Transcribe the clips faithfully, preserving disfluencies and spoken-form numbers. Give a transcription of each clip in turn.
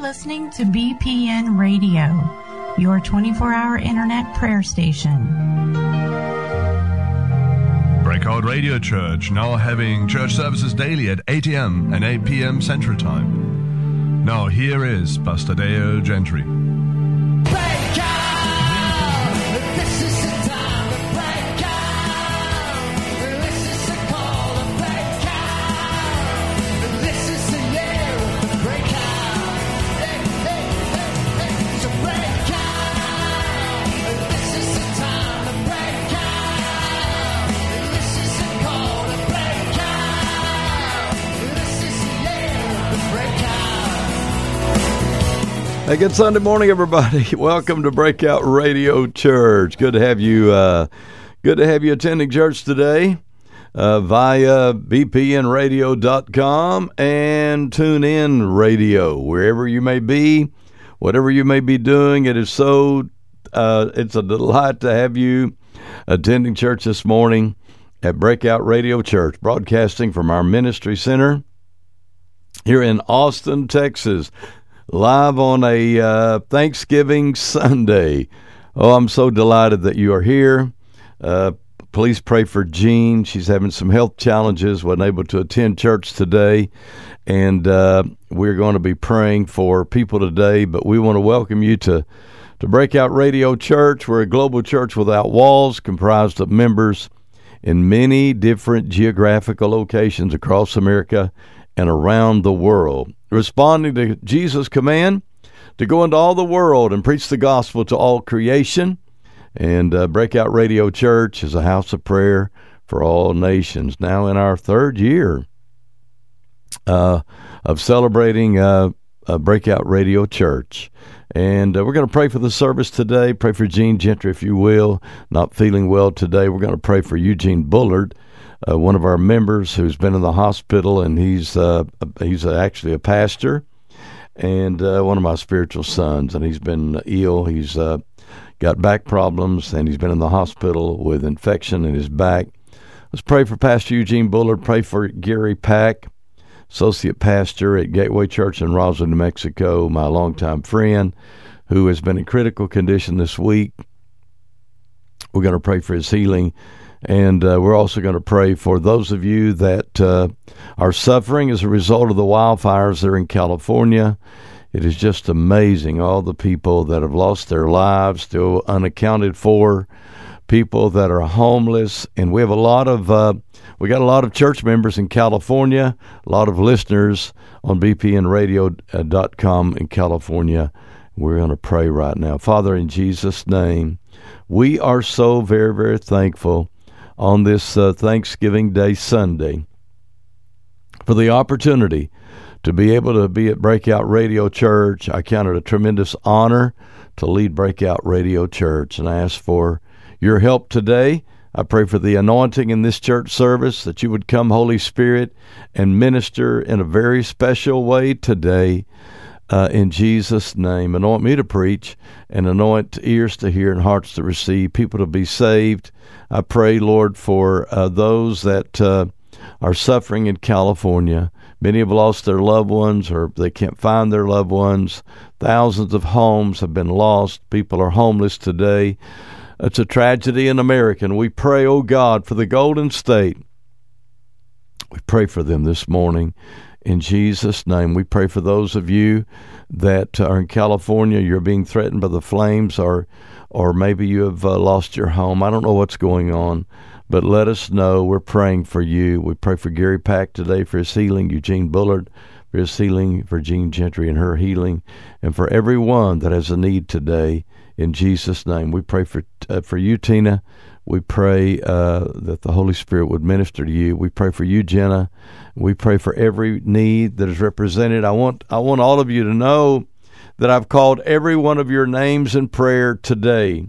listening to B P N Radio, your twenty-four hour internet prayer station. Breakout Radio Church, now having church services daily at eight a.m. and eight p.m. Central Time. Now here is Pastor Dale Gentry. Hey, good Sunday morning, everybody. Welcome to Breakout Radio Church. Good to have you. Uh, good to have you attending church today uh, via B P N radio dot com and TuneIn Radio, wherever you may be, whatever you may be doing. It is so. Uh, it's a delight to have you attending church this morning at Breakout Radio Church, broadcasting from our ministry center here in Austin, Texas. Live on a uh, Thanksgiving Sunday. Oh, I'm so delighted that you are here. Uh, please pray for Jean. She's having some health challenges, wasn't able to attend church today. And uh, we're going to be praying for people today. But we want to welcome you to, to Breakout Radio Church. We're a global church without walls, comprised of members in many different geographical locations across America and around the world, responding to Jesus' command to go into all the world and preach the gospel to all creation. And uh, Breakout Radio Church is a house of prayer for all nations. Now in our third year uh, of celebrating uh, uh, Breakout Radio Church. And uh, we're going to pray for the service today. Pray for Gene Gentry, if you will. Not feeling well today. We're going to pray for Eugene Bullard, Uh, one of our members who's been in the hospital, and he's uh, he's actually a pastor and uh, one of my spiritual sons, and he's been ill. He's uh, got back problems, and he's been in the hospital with infection in his back. Let's pray for Pastor Eugene Bullard. Pray for Gary Pack, associate pastor at Gateway Church in Roswell, New Mexico, my longtime friend, who has been in critical condition this week. We're going to pray for his healing. And uh, we're also going to pray for those of you that uh, are suffering as a result of the wildfires there in California. It is just amazing, all the people that have lost their lives, still unaccounted for, people that are homeless. And we have a lot of, uh, we got a lot of church members in California, a lot of listeners on B P N radio dot com in California. We're going to pray right now. Father, in Jesus' name, we are so very, very thankful on this uh, Thanksgiving Day Sunday for the opportunity to be able to be at Breakout Radio Church. I count it a tremendous honor to lead Breakout Radio Church, and I ask for your help today. I pray for the anointing in this church service, that you would come, Holy Spirit, and minister in a very special way today. Uh, in Jesus' name, anoint me to preach and anoint ears to hear and hearts to receive, people to be saved. I pray, Lord, for uh, those that uh, are suffering in California. Many have lost their loved ones, or they can't find their loved ones. Thousands of homes have been lost. People are homeless today. It's a tragedy in America, and we pray, oh God, for the Golden State. We pray for them this morning. In Jesus' name, we pray for those of you that are in California, you're being threatened by the flames, or or maybe you have uh, lost your home. I don't know what's going on, but let us know. We're praying for you. We pray for Gary Pack today for his healing, Eugene Bullard for his healing, for Jean Gentry and her healing, and for everyone that has a need today. In Jesus' name, we pray for uh, for you, Tina. We pray uh, that the Holy Spirit would minister to you. We pray for you, Jenna. We pray for every need that is represented. I want I want all of you to know that I've called every one of your names in prayer today.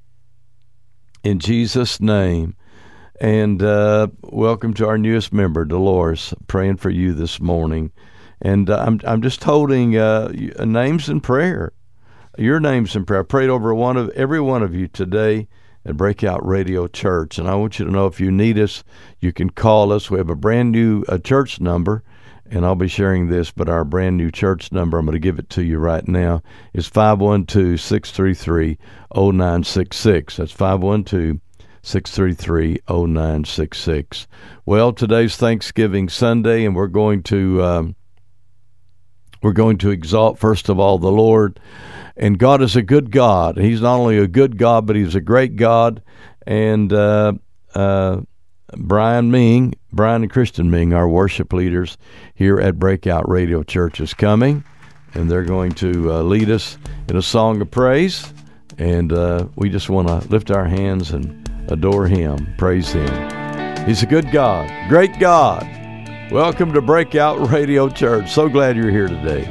In Jesus' name. And uh, welcome to our newest member, Dolores, praying for you this morning. And uh, I'm I'm just holding uh, names in prayer. Your names in prayer. I prayed over one of every one of you today at Breakout Radio Church. And I want you to know, if you need us, you can call us. We have a brand new uh, church number, and I'll be sharing this, but our brand new church number, I'm going to give it to you right now, is five one two, six three three, zero nine six six. That's five one two, six three three, zero nine six six. Well, today's Thanksgiving Sunday, and we're going to um, we're going to exalt, first of all, the Lord. And God is a good God. He's not only a good God, but He's a great God. And uh, uh, Brian Ming, Brian and Kristen Ming, our worship leaders here at Breakout Radio Church, is coming, and they're going to uh, lead us in a song of praise. And uh, we just want to lift our hands and adore Him, praise Him. He's a good God, great God. Welcome to Breakout Radio Church. So glad you're here today.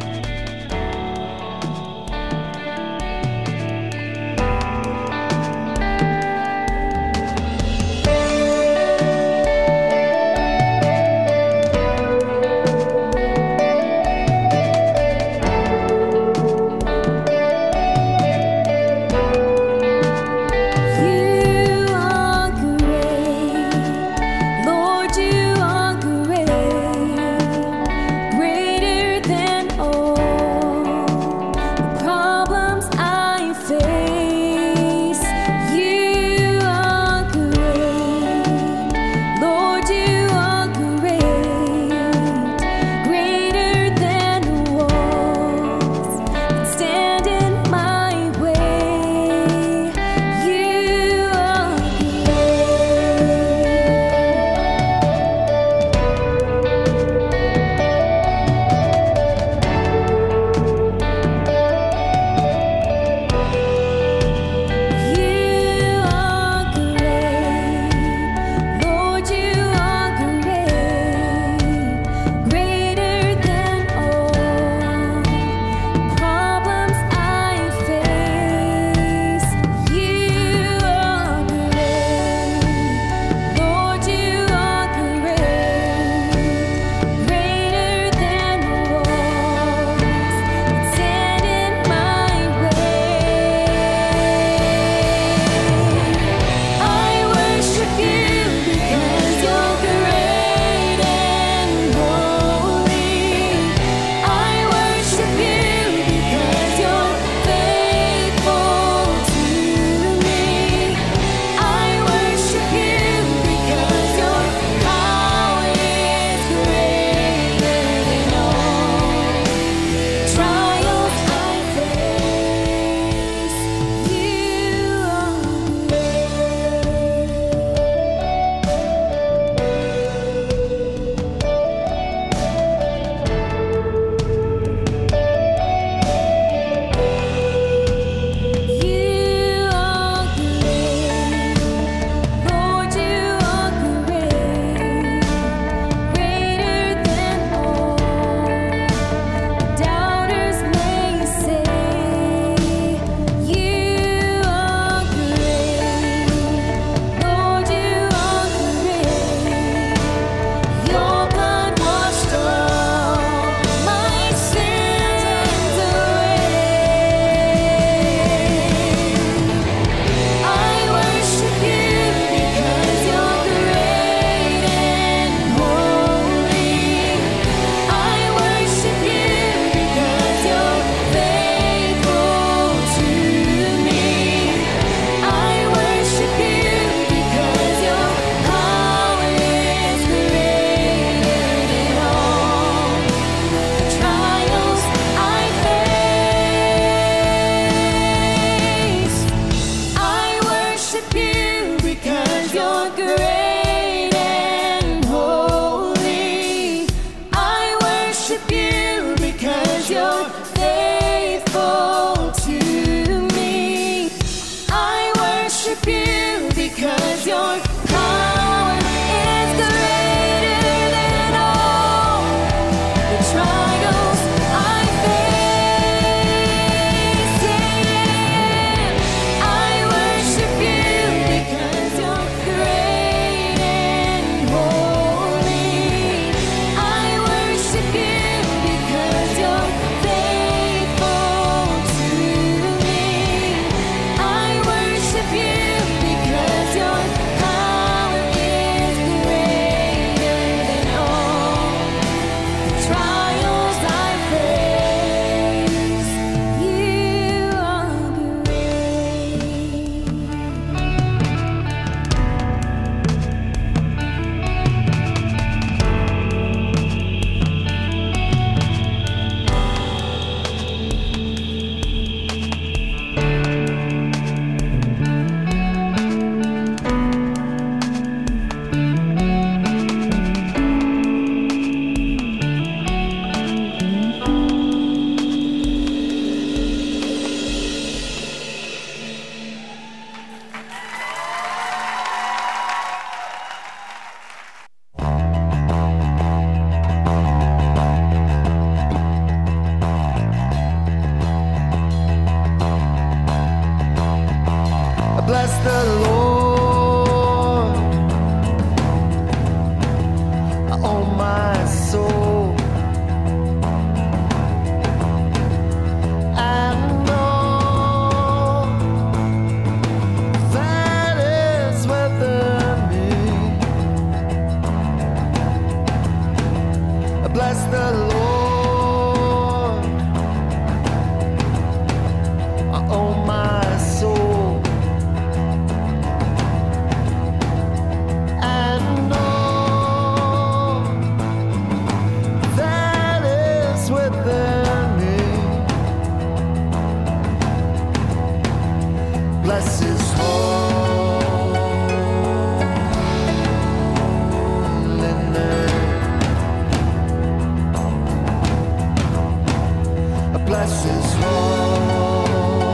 bless his holy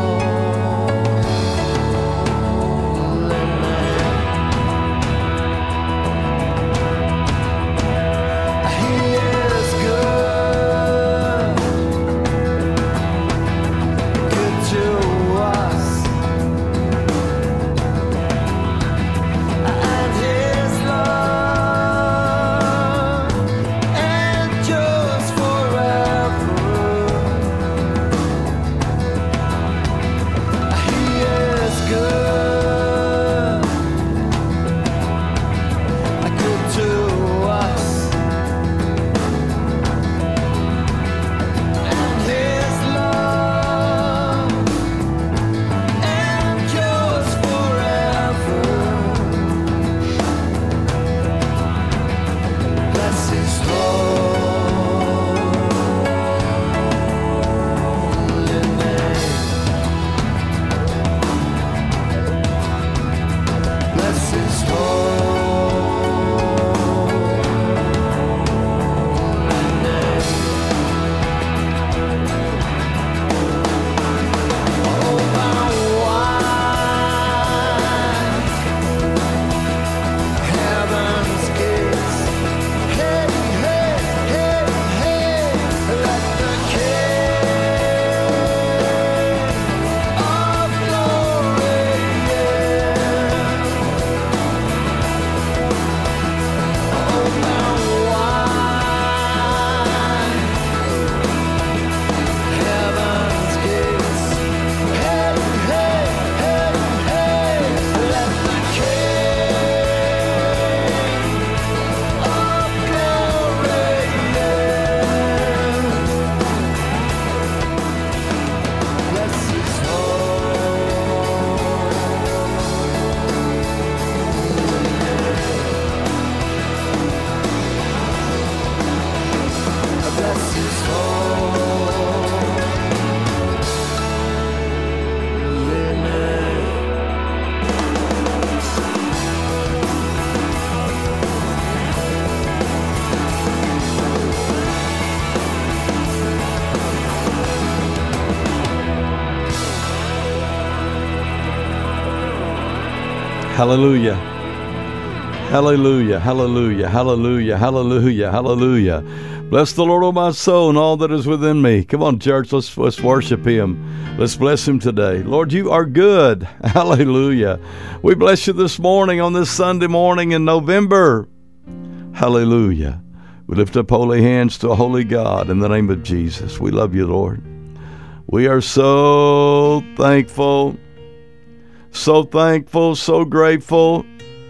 name. He is good, good to us, and his love endures forever. He is good, good to us, and his love endures forever. Bless his holy name. Bless his holy name. Oh, my wine, heaven's gates. Hey, hey, hey, hey, let the King of glory in. Oh, my wine, heaven's gates. Hey, hey, hey, hey, let the King of glory in. Bless his holy, bless his holy name. Hallelujah. Hallelujah. Hallelujah. Hallelujah. Hallelujah. Hallelujah. Bless the Lord, O my soul, and all that is within me. Come on, church. Let's, let's worship him. Let's bless him today. Lord, you are good. Hallelujah. We bless you this morning on this Sunday morning in November. Hallelujah. We lift up holy hands to a holy God in the name of Jesus. We love you, Lord. We are so thankful, so thankful, so grateful.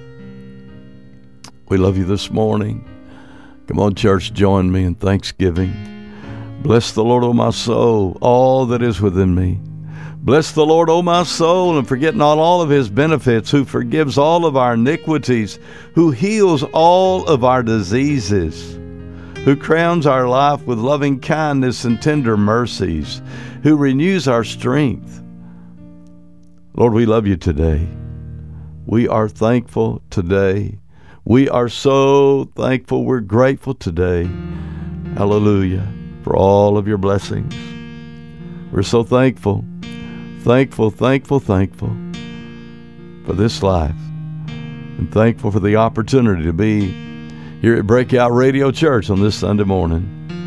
We love you this morning. Come on, church, join me in thanksgiving. Bless the Lord, O my soul, all that is within me. Bless the Lord, O my soul, and forget not all of his benefits, who forgives all of our iniquities, who heals all of our diseases, who crowns our life with loving kindness and tender mercies, who renews our strength. Lord, we love you today. We are thankful today. We are so thankful. We're grateful today. Hallelujah. For all of your blessings. We're so thankful. Thankful, thankful, thankful for this life. And thankful for the opportunity to be here at Breakout Radio Church on this Sunday morning.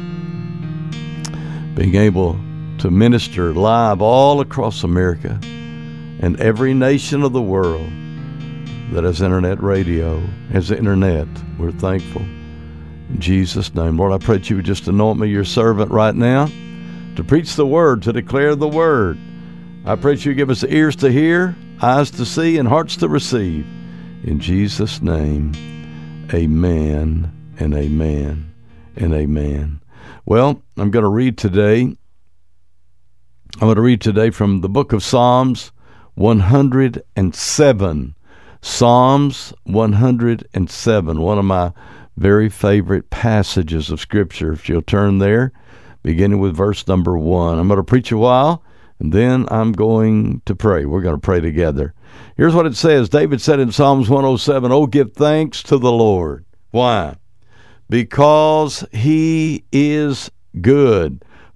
Being able to minister live all across America and every nation of the world that has internet radio, has internet. We're thankful. In Jesus' name. Lord, I pray that you would just anoint me, your servant, right now, to preach the word, to declare the word. I pray that you give us ears to hear, eyes to see, and hearts to receive. In Jesus' name, amen and amen and amen. Well, I'm going to read today. I'm going to read today from the book of Psalms one hundred seven. Psalms one hundred seven, one of my very favorite passages of Scripture. If you'll turn there, beginning with verse number one. I'm going to preach a while, and then I'm going to pray. We're going to pray together. Here's what it says. David said in Psalms one oh seven, "Oh, give thanks to the Lord." Why? Because he is good,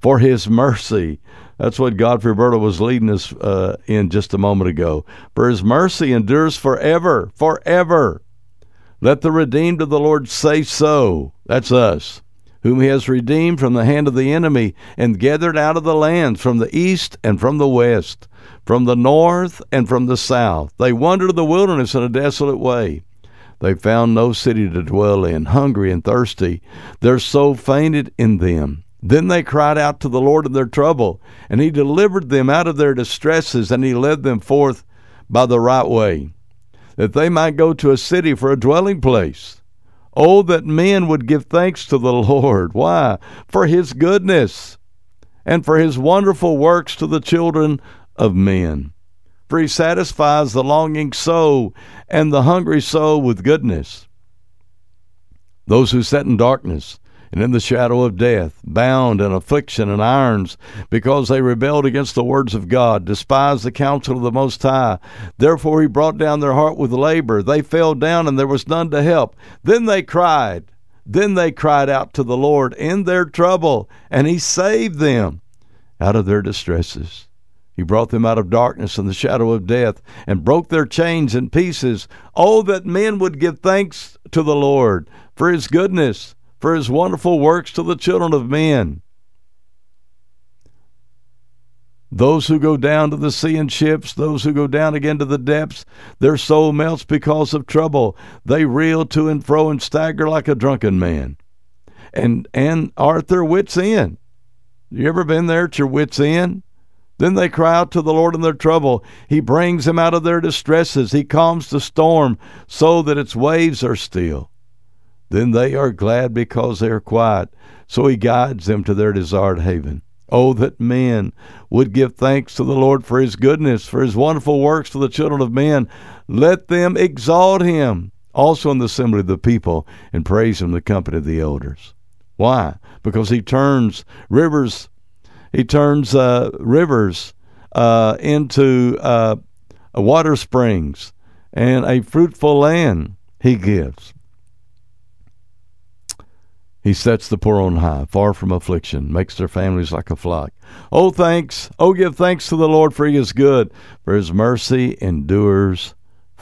for his mercy. That's what Godfrey Bertle was leading us uh, in just a moment ago. For his mercy endures forever, forever. Let the redeemed of the Lord say so. That's us, whom he has redeemed from the hand of the enemy and gathered out of the lands from the east and from the west, from the north and from the south. They wandered in the wilderness in a desolate way. They found no city to dwell in, hungry and thirsty. Their soul fainted in them. Then they cried out to the Lord in their trouble, and he delivered them out of their distresses, and he led them forth by the right way, that they might go to a city for a dwelling place. Oh, that men would give thanks to the Lord. Why? For his goodness, and for his wonderful works to the children of men. For he satisfies the longing soul and the hungry soul with goodness. Those who sat in darkness and in the shadow of death, bound in affliction and irons, because they rebelled against the words of God, despised the counsel of the Most High. Therefore he brought down their heart with labor. They fell down, and there was none to help. Then they cried. Then they cried out to the Lord in their trouble, and he saved them out of their distresses. He brought them out of darkness and the shadow of death, and broke their chains in pieces. Oh, that men would give thanks to the Lord for his goodness, for his wonderful works to the children of men. Those who go down to the sea in ships, those who go down again to the depths, their soul melts because of trouble. They reel to and fro and stagger like a drunken man, and and are at their wits' end. You ever been there at your wits' end? Then they cry out to the Lord in their trouble. He brings them out of their distresses. He calms the storm so that its waves are still. Then they are glad because they are quiet, so he guides them to their desired haven. Oh, that men would give thanks to the Lord for his goodness, for his wonderful works to the children of men. Let them exalt him also in the assembly of the people, and praise him in the company of the elders. Why? Because he turns rivers, he turns uh, rivers uh, into uh, water springs, and a fruitful land he gives. He sets the poor on high, far from affliction, makes their families like a flock. Oh, thanks. Oh, give thanks to the Lord, for he is good, for his mercy endures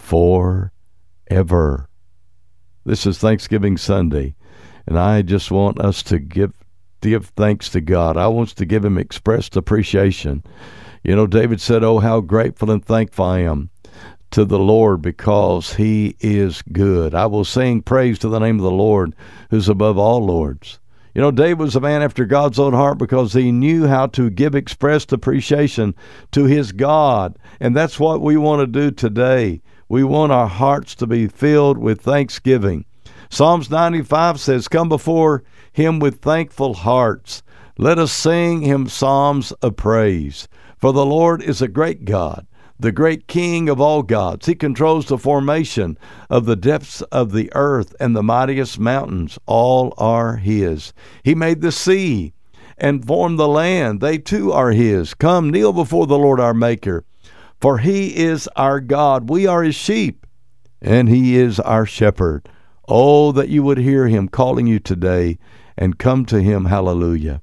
forever. This is Thanksgiving Sunday, and I just want us to give, give thanks to God. I want to give him expressed appreciation. You know, David said, oh, how grateful and thankful I am to the Lord, because he is good. I will sing praise to the name of the Lord, who's above all lords. You know, David was a man after God's own heart, because he knew how to give expressed appreciation to his God. And that's what we want to do today. We want our hearts to be filled with thanksgiving. Psalms ninety-five says, come before him with thankful hearts. Let us sing him psalms of praise. For the Lord is a great God, the great King of all gods. He controls the formation of the depths of the earth, and the mightiest mountains, all are his. He made the sea and formed the land. They too are his. Come, kneel before the Lord our Maker, for he is our God. We are his sheep, and he is our shepherd. Oh, that you would hear him calling you today and come to him. Hallelujah.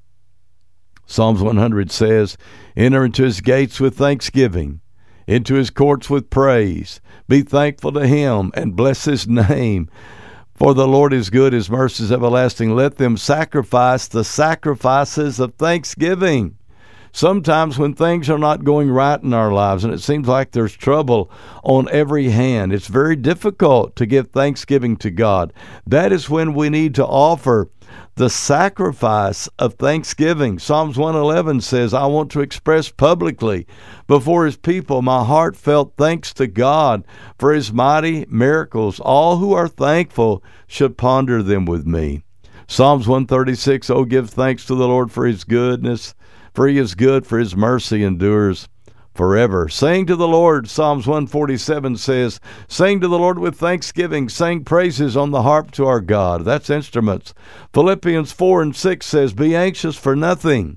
Psalms one hundred says, enter into his gates with thanksgiving, into his courts with praise. Be thankful to him and bless his name. For the Lord is good, his mercy is everlasting. Let them sacrifice the sacrifices of thanksgiving. Sometimes when things are not going right in our lives and it seems like there's trouble on every hand, it's very difficult to give thanksgiving to God. That is when we need to offer the sacrifice of thanksgiving. Psalms one eleven says, I want to express publicly before his people my heartfelt thanks to God for his mighty miracles. All who are thankful should ponder them with me. Psalms one thirty-six, oh, give thanks to the Lord for his goodness, for he is good, for his mercy endures forever. Sing to the Lord, Psalms one forty-seven says, sing to the Lord with thanksgiving, sing praises on the harp to our God. That's instruments. Philippians four and six says, be anxious for nothing,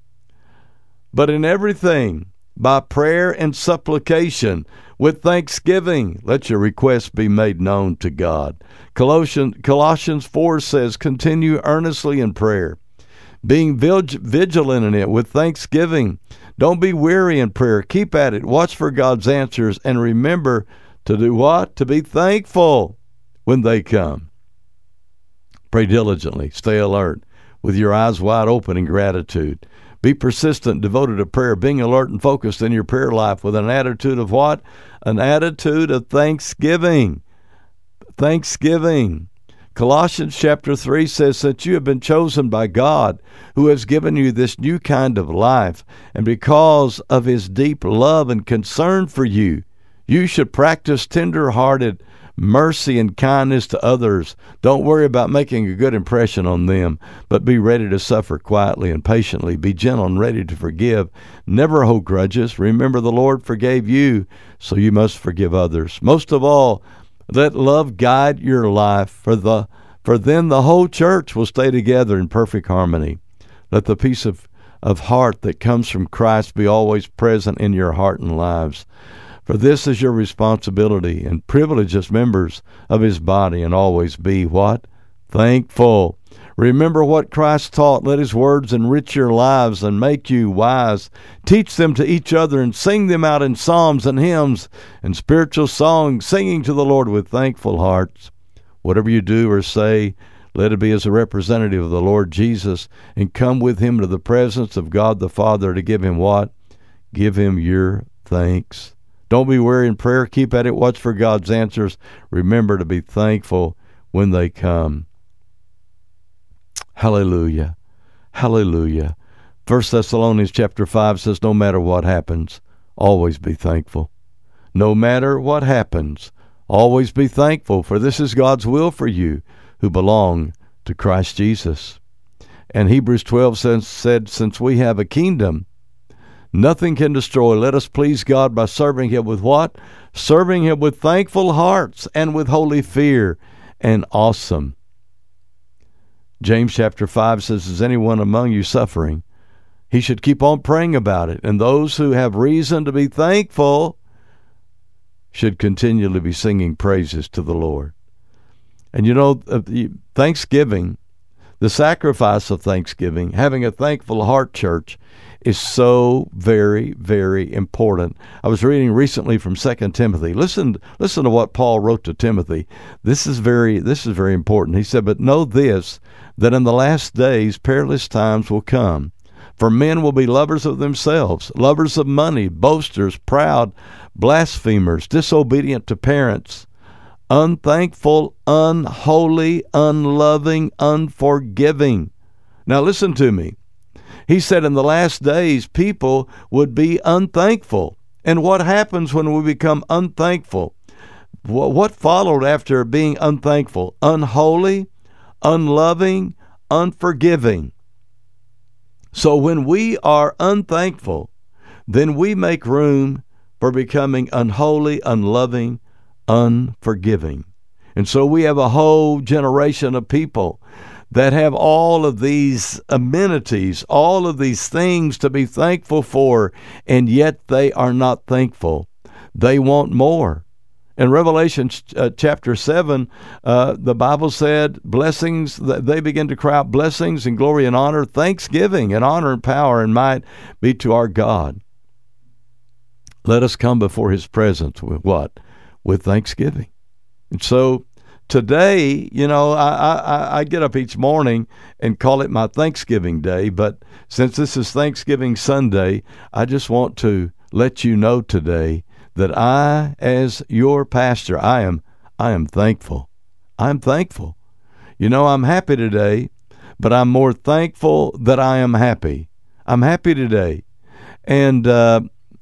but in everything, by prayer and supplication, with thanksgiving, let your requests be made known to God. Colossians, Colossians four says, continue earnestly in prayer, being vig- vigilant in it with thanksgiving. Don't be weary in prayer. Keep at it. Watch for God's answers, and remember to do what? To be thankful when they come. Pray diligently. Stay alert with your eyes wide open in gratitude. Be persistent, devoted to prayer, being alert and focused in your prayer life with an attitude of what? An attitude of thanksgiving. Thanksgiving. Colossians chapter three says that you have been chosen by God, who has given you this new kind of life, and because of his deep love and concern for you, you should practice tender-hearted mercy and kindness to others. Don't worry about making a good impression on them, but be ready to suffer quietly and patiently. Be gentle and ready to forgive. Never hold grudges. Remember, the Lord forgave you, so you must forgive others. Most of all, let love guide your life, for the for then the whole church will stay together in perfect harmony. Let the peace of, of heart that comes from Christ be always present in your heart and lives. For this is your responsibility and privilege as members of his body, and always be what? Thankful. Remember what Christ taught. Let his words enrich your lives and make you wise. Teach them to each other and sing them out in psalms and hymns and spiritual songs, singing to the Lord with thankful hearts. Whatever you do or say, let it be as a representative of the Lord Jesus, and come with him to the presence of God the Father to give him what? Give him your thanks. Don't be weary in prayer. Keep at it. Watch for God's answers. Remember to be thankful when they come. Hallelujah. Hallelujah. First Thessalonians chapter five says, no matter what happens, always be thankful. No matter what happens, always be thankful, for this is God's will for you who belong to Christ Jesus. And Hebrews twelve says, said, since we have a kingdom nothing can destroy, let us please God by serving him with what? Serving him with thankful hearts and with holy fear and awesome. James chapter five says, is anyone among you suffering? He should keep on praying about it. And those who have reason to be thankful should continually be singing praises to the Lord. And you know, Thanksgiving, the sacrifice of Thanksgiving, having a thankful heart, church, is so very, very important. I was reading recently from Second Timothy. Listen, listen to what Paul wrote to Timothy. This is very, this is very important. He said, but know this, that in the last days perilous times will come. For men will be lovers of themselves, lovers of money, boasters, proud, blasphemers, disobedient to parents, unthankful, unholy, unloving, unforgiving. Now listen to me. He said in the last days people would be unthankful. And what happens when we become unthankful? What followed after being unthankful? Unholy, unloving, unforgiving. So when we are unthankful, then we make room for becoming unholy, unloving, unforgiving. And so we have a whole generation of people that have all of these amenities, all of these things to be thankful for, and yet they are not thankful. They want more. In Revelation uh, chapter seven, uh, the Bible said, blessings, they begin to cry out, blessings and glory and honor, thanksgiving and honor and power and might be to our God. Let us come before his presence with what? With thanksgiving. And so today, you know, I, I, I get up each morning and call it my Thanksgiving Day, but since this is Thanksgiving Sunday, I just want to let you know today that I, as your pastor, I am I am thankful. I'm thankful. You know, I'm happy today, but I'm more thankful that I am happy. I'm happy today. And uh,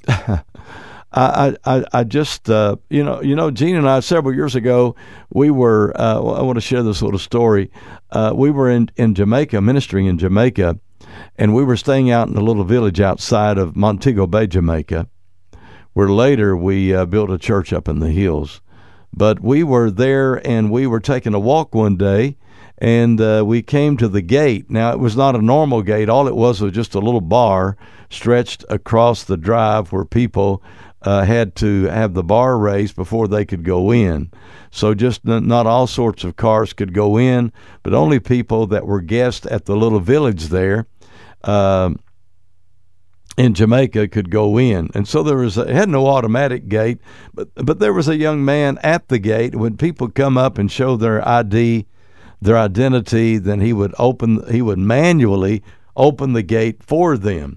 I, I, I just, uh, you know, you know, Gene and I, several years ago, we were, uh, I want to share this little story. Uh, we were in, in Jamaica, ministering in Jamaica, and we were staying out in a little village outside of Montego Bay, Jamaica, where later we uh, built a church up in the hills. But we were there, and we were taking a walk one day, and uh, we came to the gate. Now, it was not a normal gate. All it was was just a little bar stretched across the drive where people uh, had to have the bar raised before they could go in. So just n- not all sorts of cars could go in, but only people that were guests at the little village there um, in Jamaica could go in. And so there was a, it had no automatic gate, but but there was a young man at the gate. When people come up and show their I D, their identity, then he would open he would manually open the gate for them.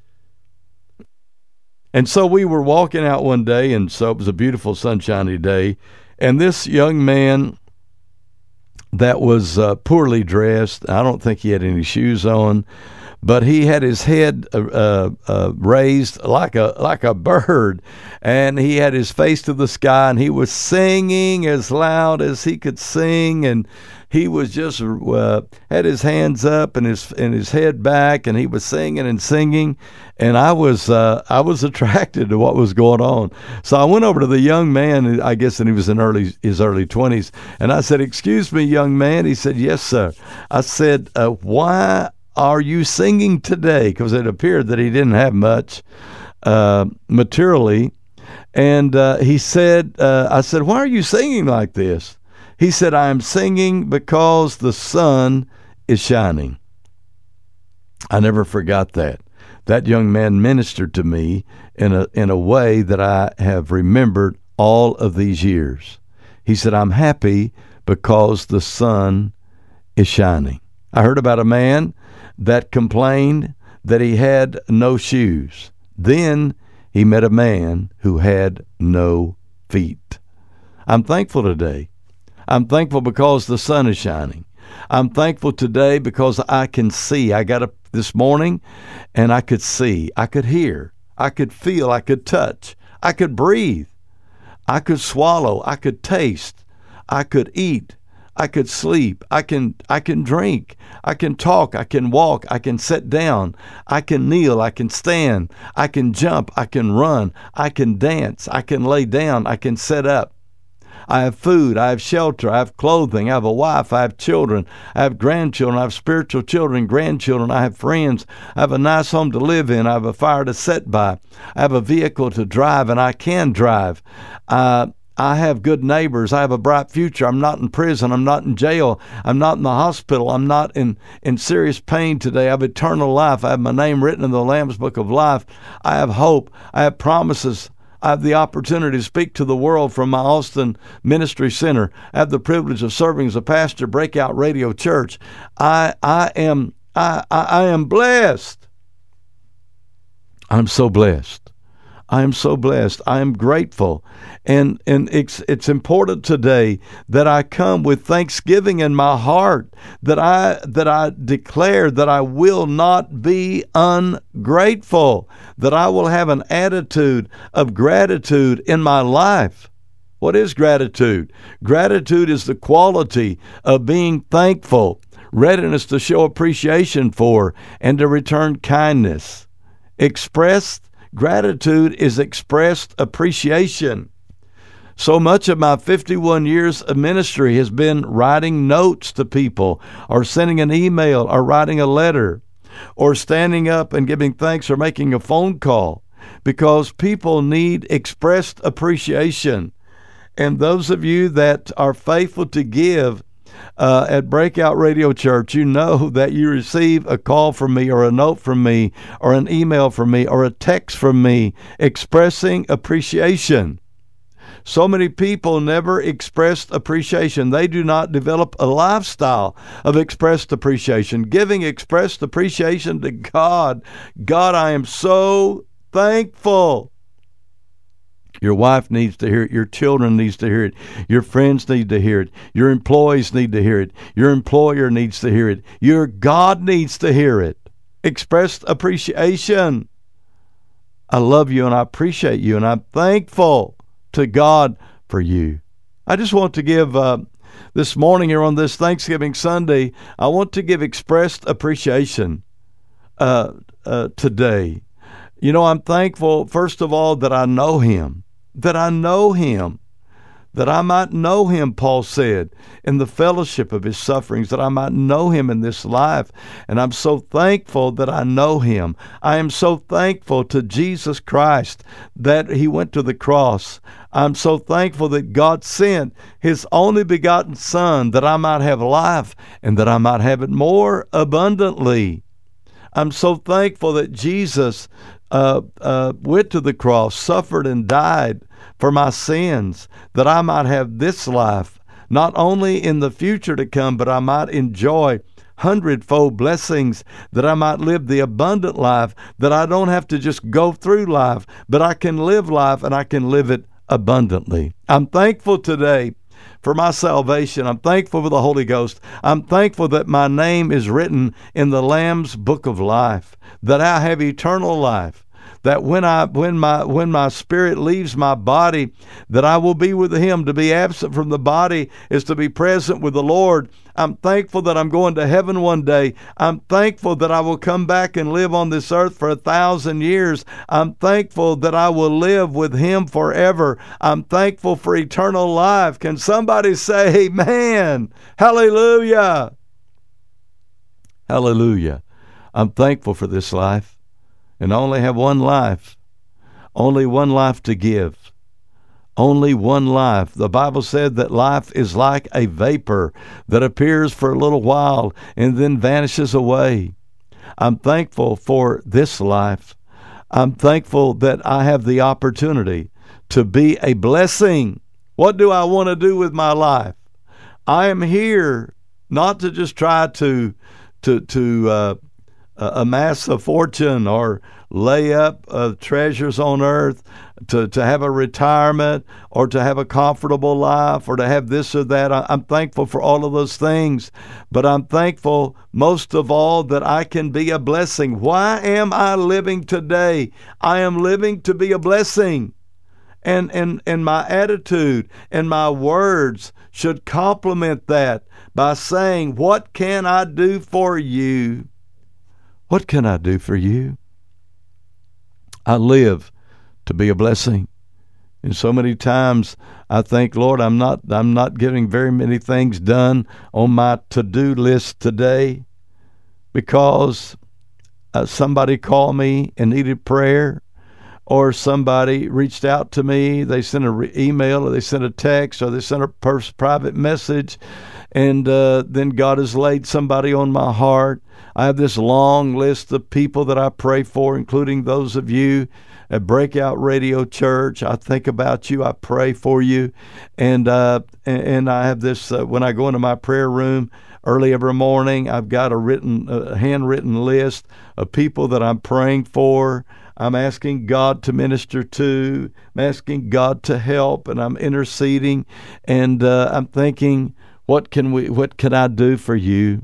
And so we were walking out one day, and so it was a beautiful sunshiny day, and this young man that was uh, poorly dressed, I don't think he had any shoes on, but he had his head uh, uh, raised like a like a bird, and he had his face to the sky, and he was singing as loud as he could sing, and he was just uh, had his hands up and his and his head back, and he was singing and singing, and I was uh, I was attracted to what was going on. So I went over to the young man, I guess, and he was in early his early twenties, and I said, "Excuse me, young man." He said, "Yes, sir." I said, uh, "Why are you singing today?" Because it appeared that he didn't have much uh, materially. And uh, he said, uh, I said, "Why are you singing like this?" He said, "I am singing because the sun is shining." I never forgot that. That young man ministered to me in a in a way that I have remembered all of these years. He said, "I'm happy because the sun is shining." I heard about a man that complained that he had no shoes. Then he met a man who had no feet. I'm thankful today. I'm thankful because the sun is shining. I'm thankful today because I can see. I got up this morning and I could see. I could hear. I could feel. I could touch. I could breathe. I could swallow. I could taste. I could eat. I could sleep. I can I can drink. I can talk. I can walk. I can sit down. I can kneel. I can stand. I can jump. I can run. I can dance. I can lay down. I can sit up. I have food. I have shelter. I have clothing. I have a wife. I have children. I have grandchildren. I have spiritual children, grandchildren. I have friends. I have a nice home to live in. I have a fire to sit by. I have a vehicle to drive, and I can drive. Uh, I have good neighbors. I have a bright future. I'm not in prison. I'm not in jail. I'm not in the hospital. I'm not in, in serious pain today. I have eternal life. I have my name written in the Lamb's Book of Life. I have hope. I have promises. I have the opportunity to speak to the world from my Austin Ministry Center. I have the privilege of serving as a pastor, Breakout Radio Church. I I am I I, I am blessed. I'm so blessed. I am so blessed. I am grateful. And and it's it's important today that I come with thanksgiving in my heart, that I that I declare that I will not be ungrateful, that I will have an attitude of gratitude in my life. What is gratitude? Gratitude is the quality of being thankful, readiness to show appreciation for, and to return kindness. Expressed Gratitude is expressed appreciation. So much of my fifty-one years of ministry has been writing notes to people, or sending an email, or writing a letter, or standing up and giving thanks, or making a phone call, because people need expressed appreciation. And those of you that are faithful to give Uh, at Breakout Radio Church, you know that you receive a call from me, or a note from me, or an email from me, or a text from me expressing appreciation. So many people never expressed appreciation. They do not develop a lifestyle of expressed appreciation, giving expressed appreciation to God. God, I am so thankful. Your wife needs to hear it. Your children needs to hear it. Your friends need to hear it. Your employees need to hear it. Your employer needs to hear it. Your God needs to hear it. Expressed appreciation. I love you and I appreciate you, and I'm thankful to God for you. I just want to give, uh, this morning here on this Thanksgiving Sunday, I want to give expressed appreciation uh, uh, today. You know, I'm thankful, first of all, that I know Him. That I know Him, that I might know Him, Paul said, in the fellowship of His sufferings, that I might know Him in this life. And I'm so thankful that I know Him. I am so thankful to Jesus Christ that He went to the cross. I'm so thankful that God sent His only begotten Son that I might have life and that I might have it more abundantly. I'm so thankful that Jesus uh, uh, went to the cross, suffered and died for my sins, that I might have this life, not only in the future to come, but I might enjoy hundredfold blessings, that I might live the abundant life, that I don't have to just go through life, but I can live life and I can live it abundantly. I'm thankful today for my salvation. I'm thankful for the Holy Ghost. I'm thankful that my name is written in the Lamb's book of life, that I have eternal life, that when I when my when my spirit leaves my body, that I will be with him. To be absent from the body is to be present with the Lord. I'm thankful that I'm going to heaven one day. I'm thankful that I will come back and live on this earth for a thousand years. I'm thankful that I will live with him forever. I'm thankful for eternal life. Can somebody say amen? Hallelujah. Hallelujah. I'm thankful for this life. And I only have one life, only one life to give, only one life. The Bible said that life is like a vapor that appears for a little while and then vanishes away. I'm thankful for this life. I'm thankful that I have the opportunity to be a blessing. What do I want to do with my life? I am here not to just try to, to, to, uh, Uh, amass a fortune or lay up uh, treasures on earth, to, to have a retirement or to have a comfortable life or to have this or that. I, I'm thankful for all of those things, but I'm thankful most of all that I can be a blessing. Why am I living today? I am living to be a blessing. And, and, and my attitude and my words should complement that by saying, what can I do for you? What can I do for you? I live to be a blessing. And so many times I think, Lord, I'm not I'm not getting very many things done on my to-do list today because uh, somebody called me and needed prayer, or somebody reached out to me. They sent an re- email or they sent a text or they sent a pers- private message, and uh, then God has laid somebody on my heart. I have this long list of people that I pray for, including those of you at Breakout Radio Church. I think about you. I pray for you. And uh, and I have this, uh, when I go into my prayer room early every morning, I've got a written, a handwritten list of people that I'm praying for. I'm asking God to minister to. I'm asking God to help, and I'm interceding. And uh, I'm thinking, what can we? What can I do for you?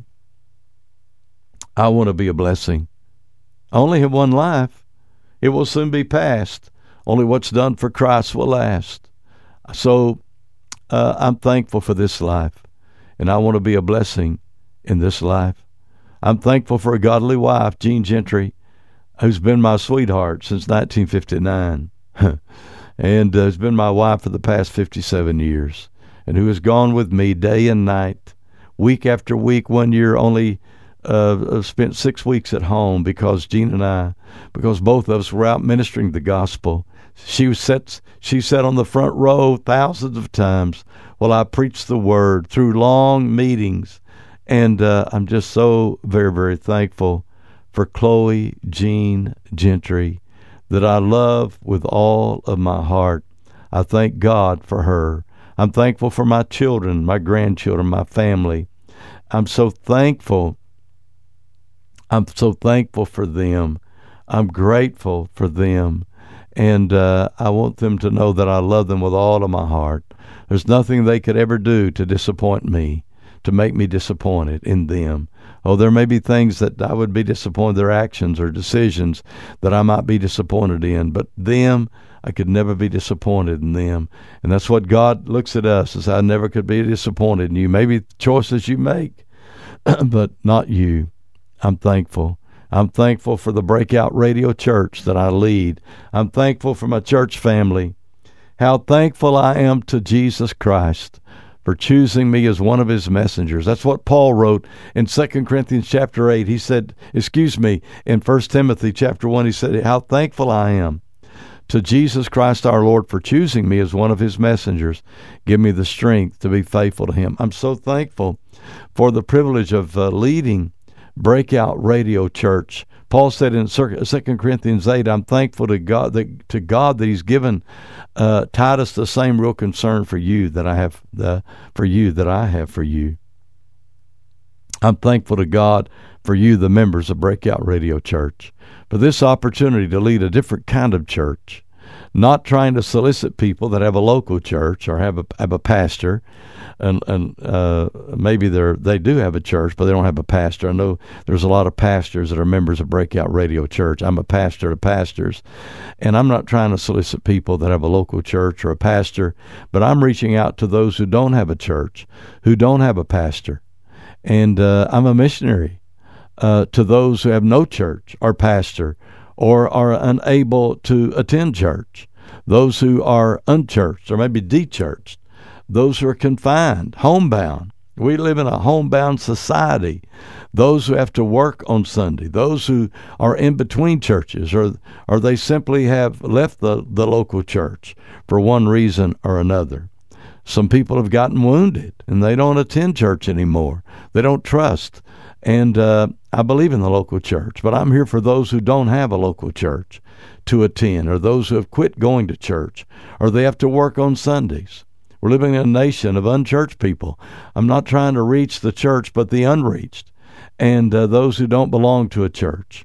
I want to be a blessing. I only have one life. It will soon be past. Only what's done for Christ will last. So uh, I'm thankful for this life, and I want to be a blessing in this life. I'm thankful for a godly wife, Jean Gentry, who's been my sweetheart since nineteen fifty-nine, and uh, has been my wife for the past fifty-seven years, and who has gone with me day and night, week after week. One year only Uh, spent six weeks at home because Jean and I, because both of us were out ministering the gospel. She was set, she sat on the front row thousands of times while I preached the word through long meetings. And uh, I'm just so very, very thankful for Chloe Jean Gentry, that I love with all of my heart. I thank God for her. I'm thankful for my children, my grandchildren, my family. I'm so thankful I'm so thankful for them. I'm grateful for them. And uh, I want them to know that I love them with all of my heart. There's nothing they could ever do to disappoint me, to make me disappointed in them. Oh, there may be things that I would be disappointed, their actions or decisions that I might be disappointed in. But them, I could never be disappointed in them. And that's what God looks at us, as I never could be disappointed in you. Maybe choices you make, but not you. I'm thankful. I'm thankful for the Breakout Radio Church that I lead. I'm thankful for my church family. How thankful I am to Jesus Christ for choosing me as one of his messengers. That's what Paul wrote in Second Corinthians chapter eight. He said, excuse me, in First Timothy chapter one, he said, how thankful I am to Jesus Christ our Lord for choosing me as one of his messengers. Give me the strength to be faithful to him. I'm so thankful for the privilege of uh, leading Breakout Radio Church. Paul said in Second Corinthians eight, I'm thankful to God that, to God that he's given uh, Titus the same real concern for you that I have the, for you that I have for you. I'm thankful to God for you, the members of Breakout Radio Church, for this opportunity to lead a different kind of church, not trying to solicit people that have a local church or have a have a pastor, and and uh, maybe they they do have a church, but they don't have a pastor. I know there's a lot of pastors that are members of Breakout Radio Church. I'm a pastor of pastors, and I'm not trying to solicit people that have a local church or a pastor, but I'm reaching out to those who don't have a church, who don't have a pastor, and uh, I'm a missionary uh, to those who have no church or pastor, or are unable to attend church, those who are unchurched or maybe dechurched, those who are confined, homebound. We live in a homebound society. Those who have to work on Sunday, those who are in between churches, or or they simply have left the, the local church for one reason or another. Some people have gotten wounded, and they don't attend church anymore. They don't trust. And uh, I believe in the local church, but I'm here for those who don't have a local church to attend, or those who have quit going to church, or they have to work on Sundays. We're living in a nation of unchurched people. I'm not trying to reach the church, but the unreached, and uh, those who don't belong to a church.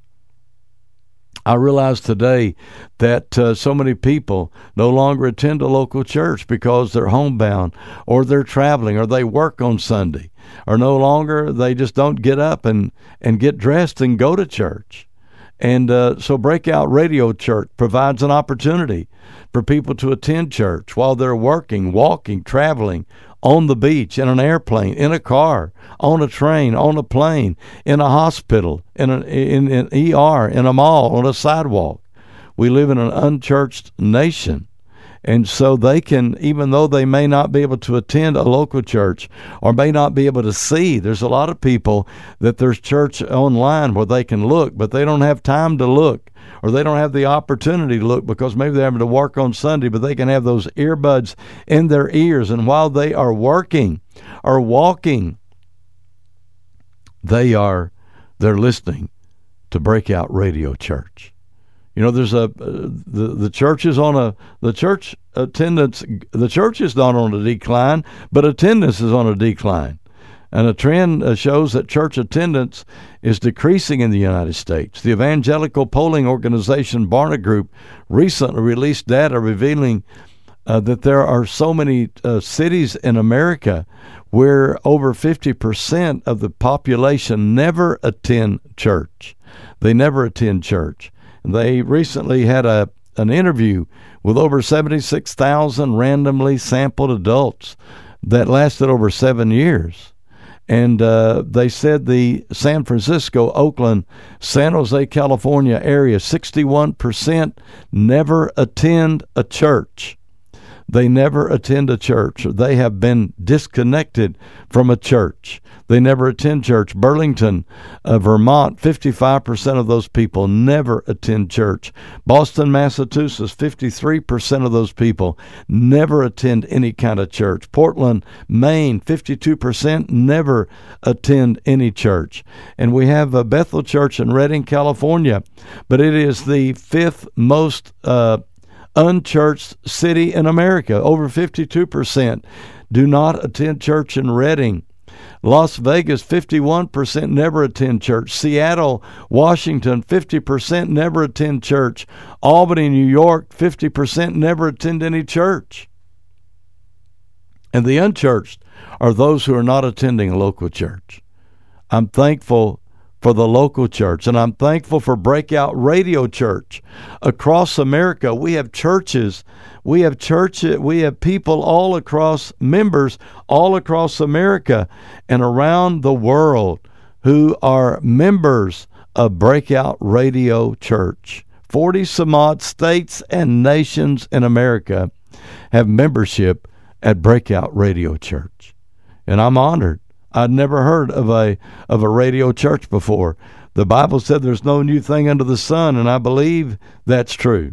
I realize today that uh, so many people no longer attend a local church because they're homebound, or they're traveling, or they work on Sunday, or no longer they just don't get up and, and get dressed and go to church. And uh, so Breakout Radio Church provides an opportunity for people to attend church while they're working, walking, traveling, on the beach, in an airplane, in a car, on a train, on a plane, in a hospital, in an in an E R, in a mall, on a sidewalk. We live in an unchurched nation. And so they can, even though they may not be able to attend a local church or may not be able to see, there's a lot of people that there's church online where they can look, but they don't have time to look, or they don't have the opportunity to look because maybe they're having to work on Sunday, but they can have those earbuds in their ears. And while they are working or walking, they are, they're listening to Breakout Radio Church. You know, there's a uh, the the church is on a the church attendance. The church is not on a decline, but attendance is on a decline, and a trend uh, shows that church attendance is decreasing in the United States. The evangelical polling organization Barna Group recently released data revealing uh, that there are so many uh, cities in America where over fifty percent of the population never attend church. They never attend church. They recently had a an interview with over seventy-six thousand randomly sampled adults that lasted over seven years. And uh, they said the San Francisco, Oakland, San Jose, California area, sixty-one percent never attend a church. They never attend a church. They have been disconnected from a church. They never attend church. Burlington, uh, Vermont, fifty-five percent of those people never attend church. Boston, Massachusetts, fifty-three percent of those people never attend any kind of church. Portland, Maine, fifty-two percent never attend any church. And we have a Bethel Church in Redding, California, but it is the fifth most uh, unchurched city in America. Over fifty-two percent do not attend church in Redding. Las Vegas, fifty-one percent never attend church. Seattle, Washington, fifty percent never attend church. Albany, New York, fifty percent never attend any church. And the unchurched are those who are not attending a local church. I'm thankful for the local church, and I'm thankful for Breakout Radio Church. Across America, we have churches, we have church, we have people all across, members all across America and around the world who are members of Breakout Radio Church. Forty some odd states and nations in America have membership at Breakout Radio Church, and I'm honored. I'd never heard of a of a radio church before. The Bible said there's no new thing under the sun, and I believe that's true.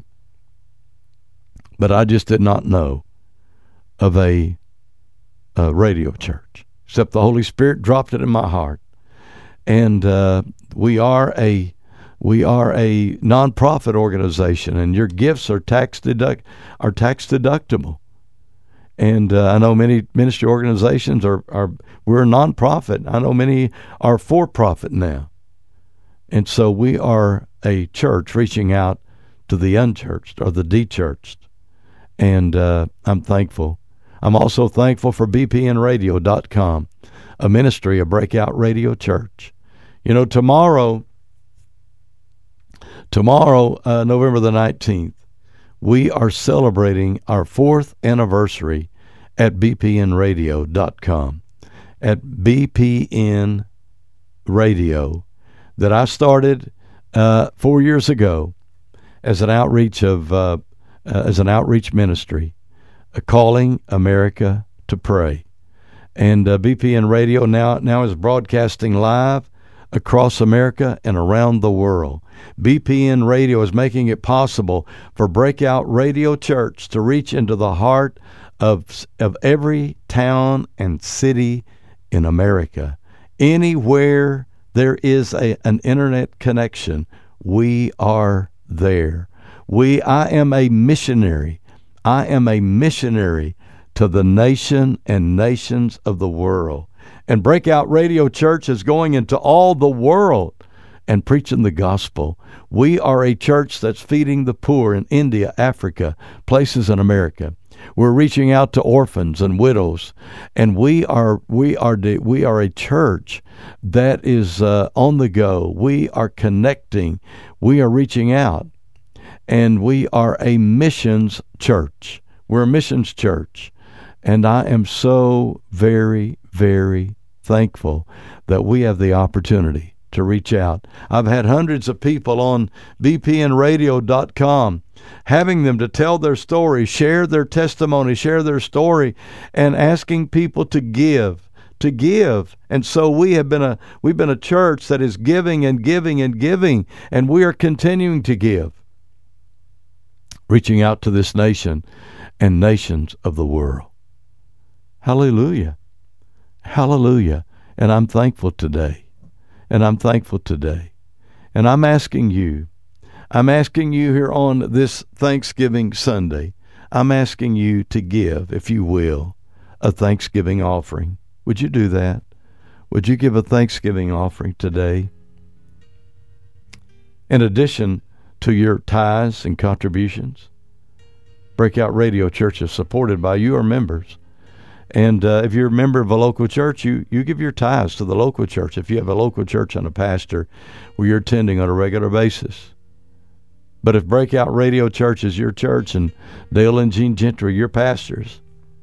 But I just did not know of a, a radio church, except the Holy Spirit dropped it in my heart. and uh, we are a we are a nonprofit organization, and your gifts are tax deduct are tax deductible. And uh, I know many ministry organizations are, are we're a nonprofit. I know many are for profit now, and so we are a church reaching out to the unchurched or the dechurched, and uh, I'm thankful. I'm also thankful for B P N radio dot com, a ministry of Breakout Radio Church. You know, tomorrow, tomorrow, uh, November the nineteenth, we are celebrating our fourth anniversary at B P N radio dot com. At B P N Radio, that I started uh, four years ago as an outreach of uh, uh, as an outreach ministry, uh, calling America to pray. And uh, B P N Radio now now is broadcasting live across America and around the world. B P N Radio is making it possible for Breakout Radio Church to reach into the heart of of every town and city in America. Anywhere there is a, an internet connection, we are there. We I am a missionary. I am a missionary to the nation and nations of the world. And Breakout Radio Church is going into all the world and preaching the gospel. We are a church that's feeding the poor in India, Africa, places in America. We're reaching out to orphans and widows, and we are we are we are a church that is uh, on the go. We are connecting. We are reaching out, and we are a missions church. We're a missions church, and I am so very, very thankful that we have the opportunity to reach out. I've had hundreds of people on B P N radio dot com having them to tell their story, share their testimony, share their story, and asking people to give, to give. And so we have been a we've been a church that is giving and giving and giving, and we are continuing to give, reaching out to this nation and nations of the world. Hallelujah. Hallelujah. And I'm thankful today. And I'm thankful today. And I'm asking you, I'm asking you here on this Thanksgiving Sunday, I'm asking you to give, if you will, a Thanksgiving offering. Would you do that? Would you give a Thanksgiving offering today? In addition to your tithes and contributions, Breakout Radio Church is supported by your members. And uh, if you're a member of a local church, you, you give your tithes to the local church. If you have a local church and a pastor where you're attending on a regular basis. But if Breakout Radio Church is your church and Dale and Jean Gentry are your pastors,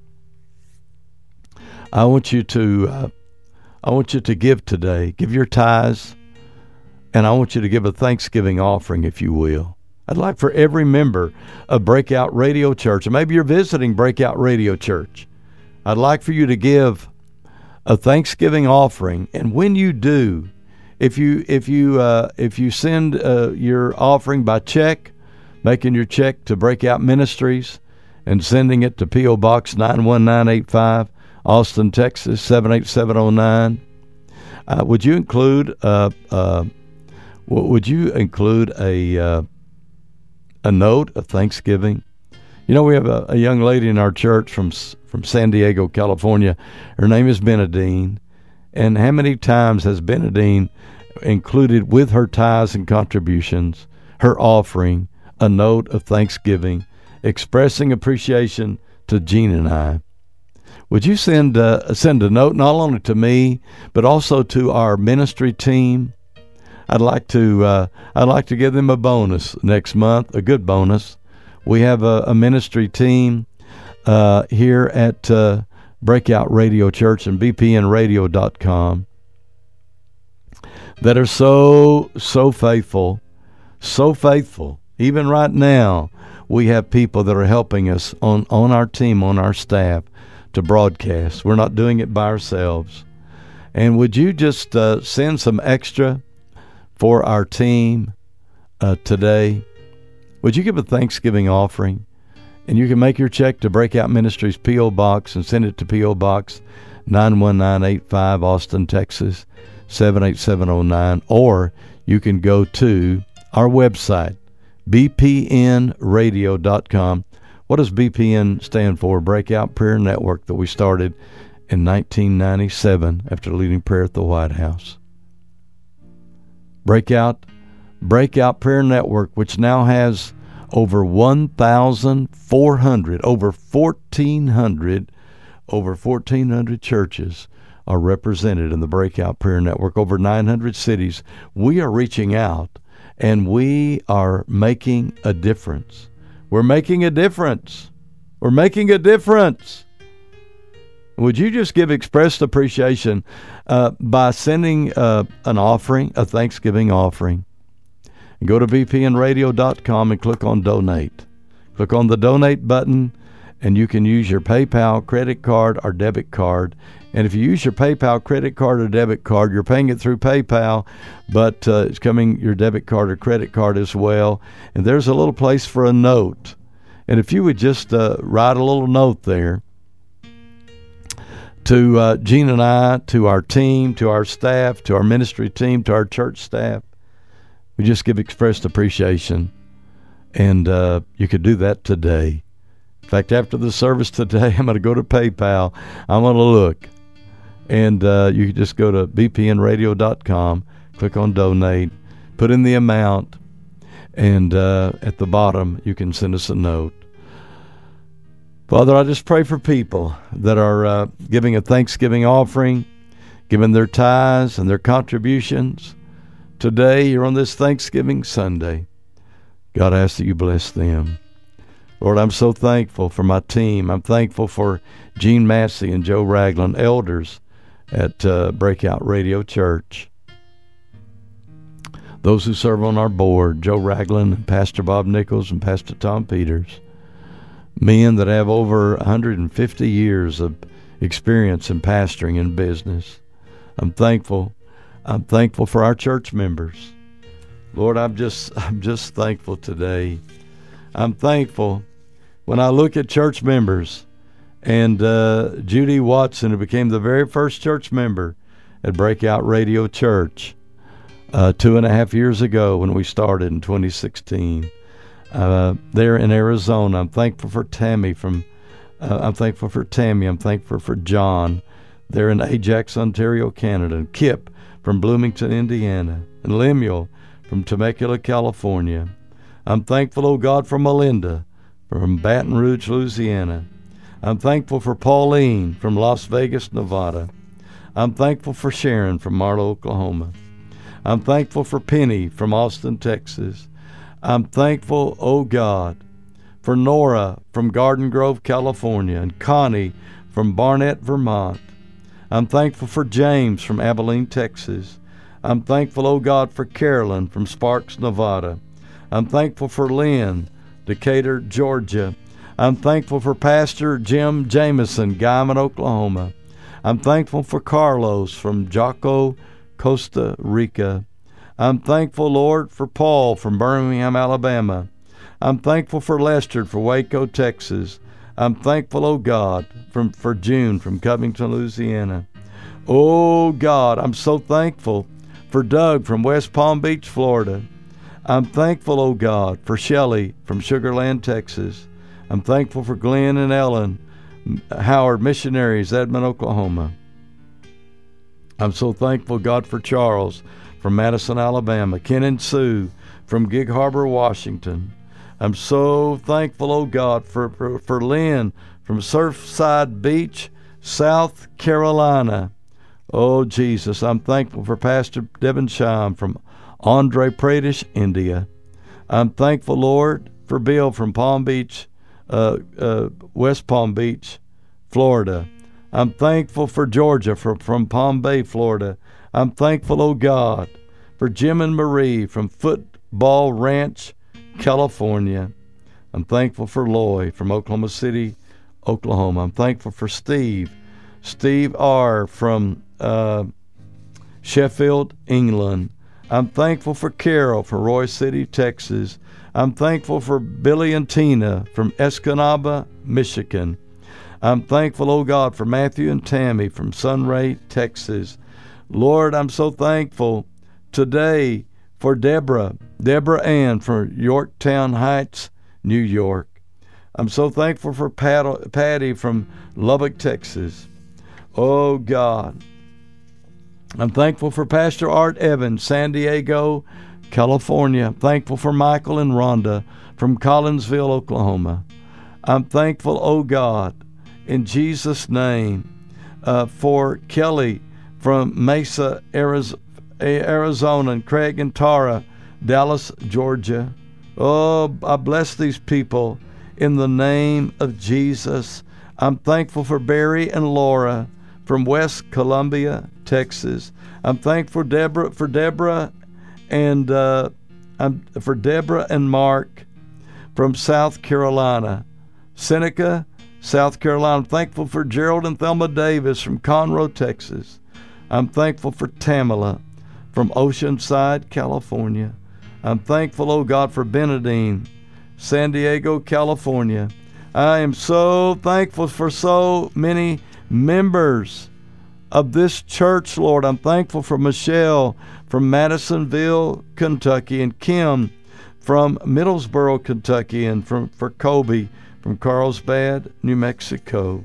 I want you to uh, I want you to give today. Give your tithes, and I want you to give a Thanksgiving offering, if you will. I'd like for every member of Breakout Radio Church, and maybe you're visiting Breakout Radio Church, I'd like for you to give a Thanksgiving offering. And when you do, if you if you uh, if you send uh, your offering by check, making your check to Breakout Ministries and sending it to P O Box nine one nine eight five, Austin, Texas seven eight seven oh nine, uh, would you include uh, uh, would you include a uh, a note of thanksgiving? You know, we have a, a young lady in our church from from San Diego, California. Her name is Benedine. And how many times has Benedine included with her tithes and contributions, her offering, a note of thanksgiving, expressing appreciation to Jean and I? Would you send uh, send a note not only to me, but also to our ministry team? I'd like to uh, I'd like to give them a bonus next month, a good bonus. We have a, a ministry team uh, here at uh, Breakout Radio Church and B P N radio dot com that are so, so faithful, so faithful. Even right now, we have people that are helping us on, on our team, on our staff, to broadcast. We're not doing it by ourselves. And would you just uh, send some extra for our team uh, today? Would you give a Thanksgiving offering? And you can make your check to Breakout Ministries P O Box and send it to P O Box nine one nine eight five, Austin, Texas seven eight seven oh nine, or you can go to our website, b p n radio dot com. What does B P N stand for? Breakout Prayer Network, that we started in nineteen ninety-seven after leading prayer at the White House. Breakout, Breakout Prayer Network, which now has over one thousand four hundred, over fourteen hundred, over fourteen hundred churches are represented in the Breakout Prayer Network, over nine hundred cities. We are reaching out, and we are making a difference. We're making a difference. We're making a difference. Would you just give expressed appreciation uh, by sending uh, an offering, a Thanksgiving offering? And go to b p n radio dot com and click on Donate. Click on the Donate button, and you can use your PayPal, credit card, or debit card. And if you use your PayPal, credit card, or debit card, you're paying it through PayPal, but uh, it's coming your debit card or credit card as well. And there's a little place for a note. And if you would just uh, write a little note there to uh, Gene and I, to our team, to our staff, to our ministry team, to our church staff, we just give expressed appreciation. And uh, you could do that today. In fact, after the service today, I'm going to go to PayPal. I'm going to look. And uh, you can just go to b p n radio dot com, click on Donate, put in the amount, and uh, at the bottom, you can send us a note. Father, I just pray for people that are uh, giving a Thanksgiving offering, giving their tithes and their contributions. Today, you're on this Thanksgiving Sunday. God, I ask that you bless them. Lord, I'm so thankful for my team. I'm thankful for Gene Massey and Joe Ragland, elders at uh, Breakout Radio Church. Those who serve on our board, Joe Ragland, Pastor Bob Nichols, and Pastor Tom Peters. Men that have over one hundred fifty years of experience in pastoring and business. I'm thankful. I'm thankful for our church members. Lord, I'm just I'm just thankful today. I'm thankful when I look at church members, and uh, Judy Watson, who became the very first church member at Breakout Radio Church uh, two and a half years ago when we started in twenty sixteen. Uh, there in Arizona. I'm thankful for Tammy from, uh, I'm thankful for Tammy. I'm thankful for John there in Ajax, Ontario, Canada, and Kip from Bloomington, Indiana, and Lemuel from Temecula, California. I'm thankful, oh God, for Melinda from Baton Rouge, Louisiana. I'm thankful for Pauline from Las Vegas, Nevada. I'm thankful for Sharon from Marlow, Oklahoma. I'm thankful for Penny from Austin, Texas. I'm thankful, oh God, for Nora from Garden Grove, California, and Connie from Barnett, Vermont. I'm thankful for James from Abilene, Texas. I'm thankful, oh God, for Carolyn from Sparks, Nevada. I'm thankful for Lynn, Decatur, Georgia. I'm thankful for Pastor Jim Jameson, Guyman, Oklahoma. I'm thankful for Carlos from Jaco, Costa Rica. I'm thankful, Lord, for Paul from Birmingham, Alabama. I'm thankful for Lester from Waco, Texas. I'm thankful, oh God, from, for June from Covington, Louisiana. Oh God, I'm so thankful for Doug from West Palm Beach, Florida. I'm thankful, oh God, for Shelley from Sugar Land, Texas. I'm thankful for Glenn and Ellen Howard Missionaries, Edmond, Oklahoma. I'm so thankful, God, for Charles from Madison, Alabama, Ken and Sue from Gig Harbor, Washington. I'm so thankful, oh God, for, for, for Lynn from Surfside Beach, South Carolina. Oh, Jesus, I'm thankful for Pastor Devin Shime from Andre Pradesh, India. I'm thankful, Lord, for Bill from Palm Beach, uh, uh, West Palm Beach, Florida. I'm thankful for Georgia from, from Palm Bay, Florida. I'm thankful, oh God, for Jim and Marie from Football Ranch, California. I'm thankful for Loy from Oklahoma City, Oklahoma. I'm thankful for Steve, Steve R. from uh, Sheffield, England. I'm thankful for Carol from Roy City, Texas. I'm thankful for Billy and Tina from Escanaba, Michigan. I'm thankful, oh God, for Matthew and Tammy from Sunray, Texas. Lord, I'm so thankful today for Deborah, Deborah Ann from Yorktown Heights, New York. I'm so thankful for Pat, Patty from Lubbock, Texas. Oh, God. I'm thankful for Pastor Art Evans, San Diego, California. I'm thankful for Michael and Rhonda from Collinsville, Oklahoma. I'm thankful, oh God, in Jesus' name, uh, for Kelly from Mesa, Arizona, and Craig and Tara, Dallas, Georgia. Oh, I bless these people in the name of Jesus. I'm thankful for Barry and Laura from West Columbia, Texas. I'm thankful for Deborah, for Deborah and uh, I'm for Deborah and Mark from South Carolina, Seneca, South Carolina. I'm thankful for Gerald and Thelma Davis from Conroe, Texas. I'm thankful for Tamala from Oceanside, California. I'm thankful, oh God, for Benedine, San Diego, California. I am so thankful for so many members of this church, Lord. I'm thankful for Michelle from Madisonville, Kentucky, and Kim from Middlesboro, Kentucky, and from for Kobe from Carlsbad, New Mexico.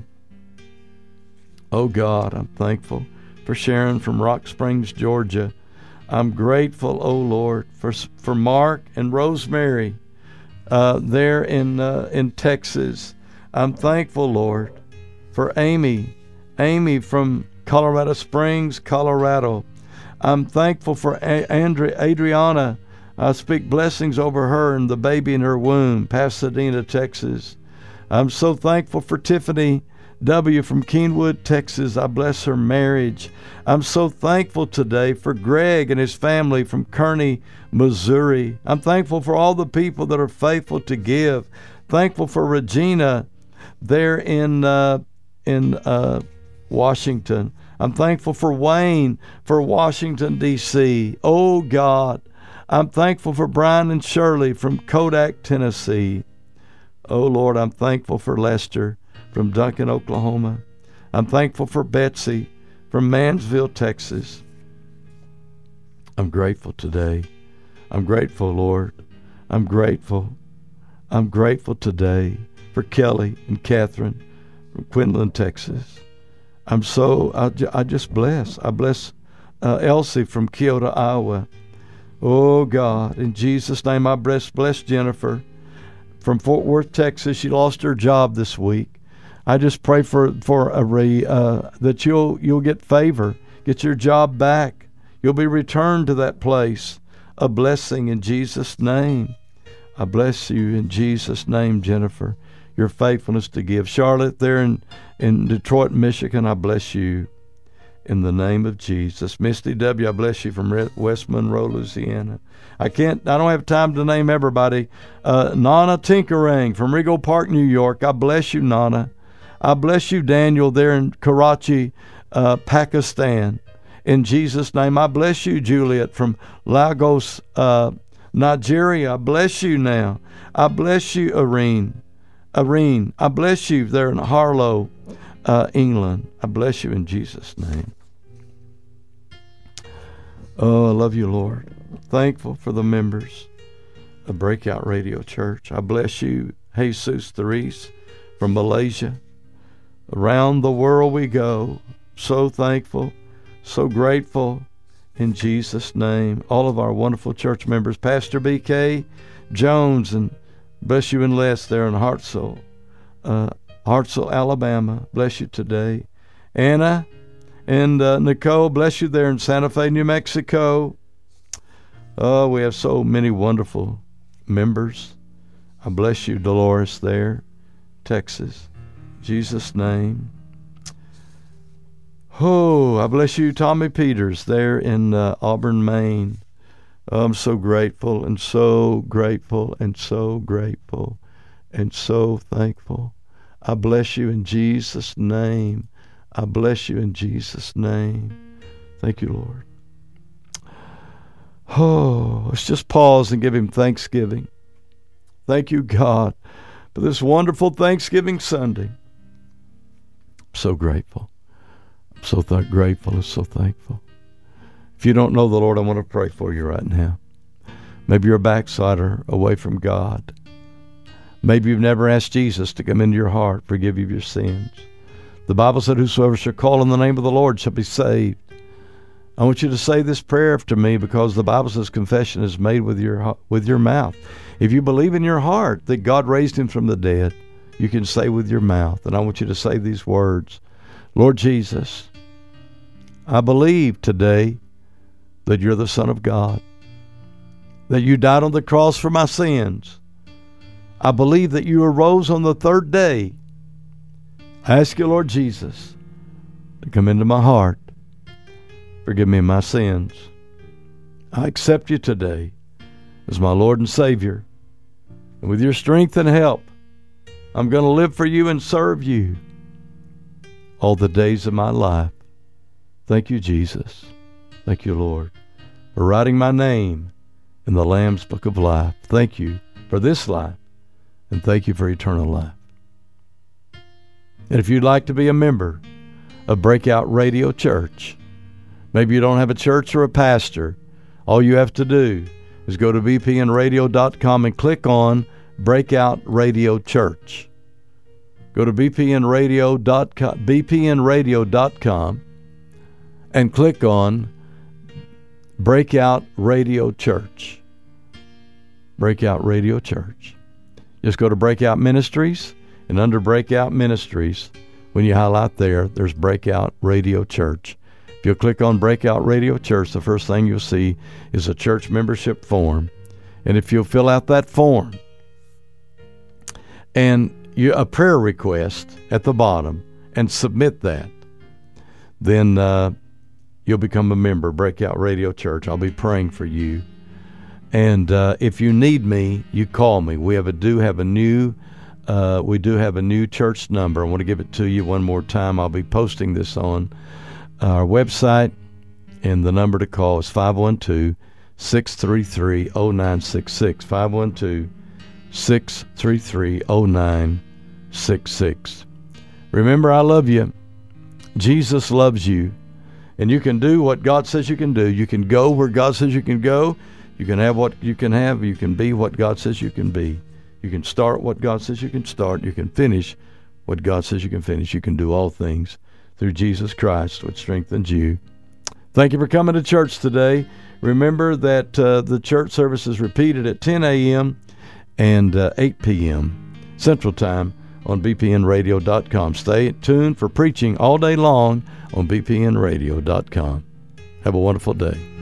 Oh God, I'm thankful for Sharon from Rock Springs, Georgia. I'm grateful, oh Lord, for for Mark and Rosemary uh, there in uh, in Texas. I'm thankful, Lord, for Amy, Amy from Colorado Springs, Colorado. I'm thankful for A- Andri- Adriana. I speak blessings over her and the baby in her womb, Pasadena, Texas. I'm so thankful for Tiffany W. from Keenwood, Texas. I bless her marriage. I'm so thankful today for Greg and his family from Kearney, Missouri. I'm thankful for all the people that are faithful to give. Thankful for Regina there in uh, in uh, Washington. I'm thankful for Wayne for Washington, D C Oh, God. I'm thankful for Brian and Shirley from Kodak, Tennessee. Oh, Lord, I'm thankful for Lester from Duncan, Oklahoma. I'm thankful for Betsy from Mansville, Texas. I'm grateful today. I'm grateful, Lord. I'm grateful. I'm grateful today for Kelly and Catherine from Quinlan, Texas. I'm so, I, I just bless. I bless uh, Elsie from Kyoto, Iowa. Oh, God, in Jesus' name, I bless, bless Jennifer from Fort Worth, Texas. She lost her job this week. I just pray for for a re, uh, that you'll you'll get favor, get your job back. You'll be returned to that place. A blessing in Jesus' name. I bless you in Jesus' name, Jennifer. Your faithfulness to give. Charlotte, there in, in Detroit, Michigan, I bless you in the name of Jesus. Misty W., I bless you from West Monroe, Louisiana. I can't, I don't have time to name everybody. Uh, Nana Tinkerang from Regal Park, New York. I bless you, Nana. I bless you, Daniel, there in Karachi, uh, Pakistan. In Jesus' name, I bless you, Juliet, from Lagos, uh, Nigeria. I bless you now. I bless you, Irene. Irene, I bless you there in Harlow, uh, England. I bless you in Jesus' name. Oh, I love you, Lord. Thankful for the members of Breakout Radio Church. I bless you, Jesus Therese from Malaysia. Around the world we go. So thankful, so grateful in Jesus' name. All of our wonderful church members, Pastor B K Jones, and bless you and Les there in Hartselle, uh, Hartselle, Alabama. Bless you today. Anna and uh, Nicole, bless you there in Santa Fe, New Mexico. Oh, we have so many wonderful members. I bless you, Dolores there, Texas. Jesus' name. Oh, I bless you, Tommy Peters there in uh, Auburn, Maine. Oh, I'm so grateful and so grateful and so grateful and so thankful. I bless you in Jesus' name. I bless you in Jesus' name. Thank you, Lord. Oh, let's just pause and give him thanksgiving. Thank you, God, for this wonderful Thanksgiving Sunday. I'm so grateful. I'm so th- grateful and so thankful. If you don't know the Lord, I want to pray for you right now. Maybe you're a backslider away from God. Maybe you've never asked Jesus to come into your heart, forgive you of your sins. The Bible said, whosoever shall call on the name of the Lord shall be saved. I want you to say this prayer after me, because the Bible says confession is made with your with your mouth. If you believe in your heart that God raised him from the dead, you can say with your mouth. And I want you to say these words. Lord Jesus, I believe today that you're the Son of God, that you died on the cross for my sins. I believe that you arose on the third day. I ask you, Lord Jesus, to come into my heart. Forgive me my sins. I accept you today as my Lord and Savior. And with your strength and help, I'm going to live for you and serve you all the days of my life. Thank you, Jesus. Thank you, Lord, for writing my name in the Lamb's Book of Life. Thank you for this life, and thank you for eternal life. And if you'd like to be a member of Breakout Radio Church, maybe you don't have a church or a pastor, all you have to do is go to b p n radio dot com and click on Breakout Radio Church. Go to b p n radio dot com, b p n radio dot com and click on Breakout Radio Church. Breakout Radio Church. Just go to Breakout Ministries, and under Breakout Ministries, when you highlight there, there's Breakout Radio Church. If you'll click on Breakout Radio Church, the first thing you'll see is a church membership form. And if you'll fill out that form and you, a prayer request at the bottom and submit that, then uh, you'll become a member of Breakout Radio Church. I'll be praying for you. And uh, if you need me, you call me. We have a, do have a new uh, we do have a new church number. I want to give it to you one more time. I'll be posting this on our website, and the number to call is five one two, six three three, zero nine six six. five one two, six three three, zero nine six six. Remember, I love you. Jesus loves you. And you can do what God says you can do. You can go where God says you can go. You can have what you can have. You can be what God says you can be. You can start what God says you can start. You can finish what God says you can finish. You can do all things through Jesus Christ, which strengthens you. Thank you for coming to church today. Remember that uh, the church service is repeated at ten a.m. and uh, eight p.m. Central Time on b p n radio dot com. Stay tuned for preaching all day long on b p n radio dot com. Have a wonderful day.